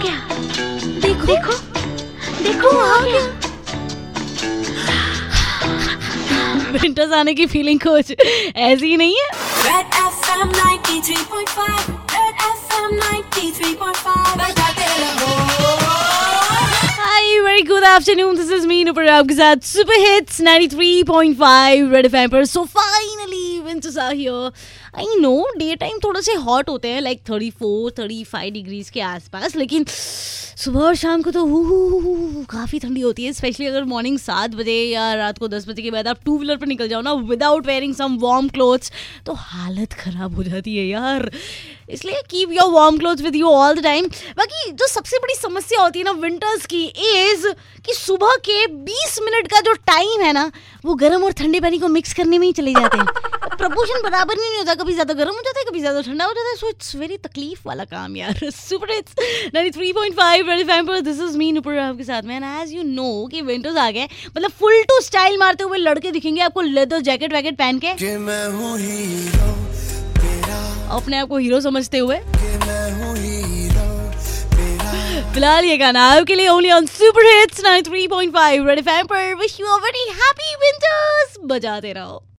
गया, देखो देखो देखो आ गया। विंटर्स आने की फीलिंग कुछ ऐसी ही नहीं है। Red FM 93.5, Red FM 93.5, बजाते रहो। Hi, very good afternoon, this is me Nupur आपके साथ सुपर हिट्स 93.5 रेड एफएम पर। So finally winters are here. I know day time थोड़े से हॉट होते हैं, लाइक 34-35 डिग्रीज के आसपास, लेकिन सुबह और शाम को तो काफ़ी ठंडी होती है, स्पेशली अगर मॉर्निंग 7 बजे या रात को 10 बजे के बाद आप टू व्हीलर पर निकल जाओ ना without wearing some warm clothes, तो हालत ख़राब हो जाती है यार। इसलिए keep your warm clothes with you all the time. बाकी जो सबसे बड़ी समस्या होती है ना विंटर्स की इज कि सुबह के 20 मिनट का जो टाइम है ना, वो गर्म और ठंडे पानी को मिक्स करने में ही चले जाते हैं। प्रपोर्शन बराबर नहीं होता, कभी ज़्यादा गर्म हो जाता है, कभी ज़्यादा ठंडा हो जाता है। सो इट्स वेरी तकलीफ वाला काम यार। सुपर हिट्स 93.5 रेड एफएम पर, दिस इज मी नुपुर आपके साथ में। एंड एज यू नो कि विंटर्स आ गए, मतलब फुल टू स्टाइल मारते हुए लड़के दिखेंगे आपको लेदर जैकेट वैकेट पहन के, कि मैं हूँ हीरो तेरा, अपने आप को हीरो समझते हुए। कि मैं हूँ हीरो तेरा। फिलहाल ये गाना आपके लिए only on super hits 93.5 red FM पर। Wish you a very happy winters, बजाते रहो।